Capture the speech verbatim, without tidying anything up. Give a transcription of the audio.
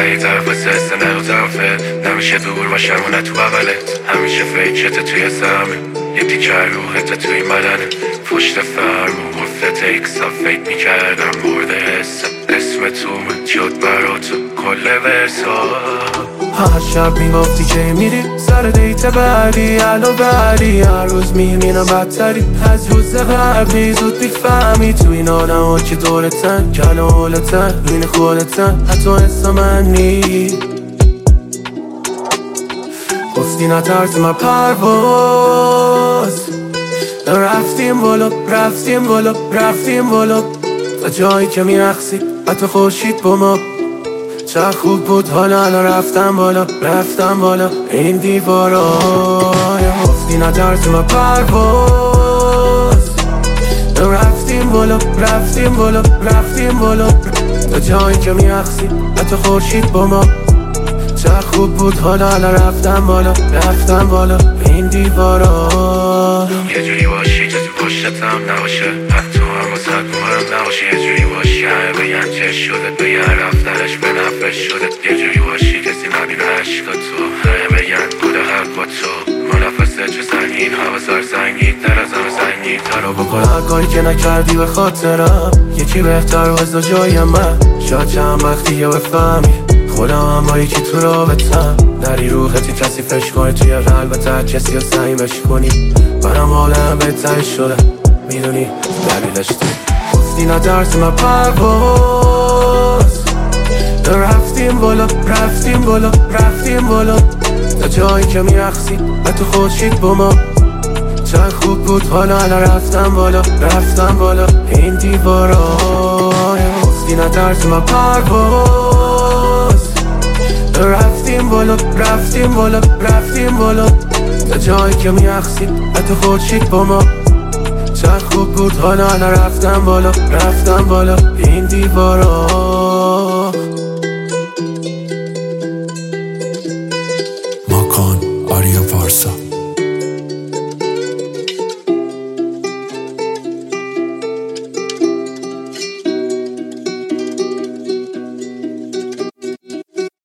ای طرف سست نه و طرفه، نمیشه دور باشم و نه تو بغلت، همیشه فیکشت توی زمین، یه تیکر روحت توی مدنه، پشت فرم و غفلت اکسا فکر میکردم مورد حسم، اسم تومه شد برا تو کل ورسا. هر شب میگفتی که میری سر دیت بعدی، الو بعدی هر روز میبینم بدتری از روز قبلی، زود میفهمی تو این آدم ها که دورتن کل و حالتن بین خودتن حتی حسا من نی. گفتی نترسی من پرواز، رفتیم بالا رفتیم بالا رفتیم بالا تا جایی که میرخصی حتی خورشید با ما. چه خوب بود حالا الان رفتم بالا رفتم بالا این دیوارا. گفتی نترسی من پرواز، رفتیم بالا رفتیم بالا رفتیم بالا تا جایی که میرخصی حتی خورشید با ما. چه خوب بود حالا الان رفتم بالا رفتم بالا این دیوارا. یه جوری باشی که تو پشتتم نباشه، حتی هم واسه مهم نباشه، یه جوری باشی همه بگن چه شده به یه رفتنش به نفش شده، یه جوری باشی کسی نبینه عشقا تو، همه بگن بوده حق با تو، منافسه چه سنگین حواسار سنگین تر از همه سنگین تر رو بکن هر کاری که نکردی به خاطرم، یکی بهتر وزا جای من، شاید چند وقتی یه بفهمی خودم هم با یکی تو رابطم، نری روحتی کسی فش کنی توی قلبت هر کسی رو سعیمش کنی، برم حالم بهتر شده میدونی دلیلش تو. گفتی نترسی من پرواز، رفتیم بالا رفتیم بالا رفتیم بالا تا جایی که میرخصی حتی خورشید با ما. چه خوب بود حالا الان رفتم بالا رفتم بالا این دیوارا. گفتی نترسی من پرواز، رفتیم بالا رفتیم بالا رفتیم بالا تا جایی که میرخصی حتی خورشید با ما. چه خوب بود حالا الان رفتم بالا رفتم بالا این دیوارا. ماکان آریا پارسا.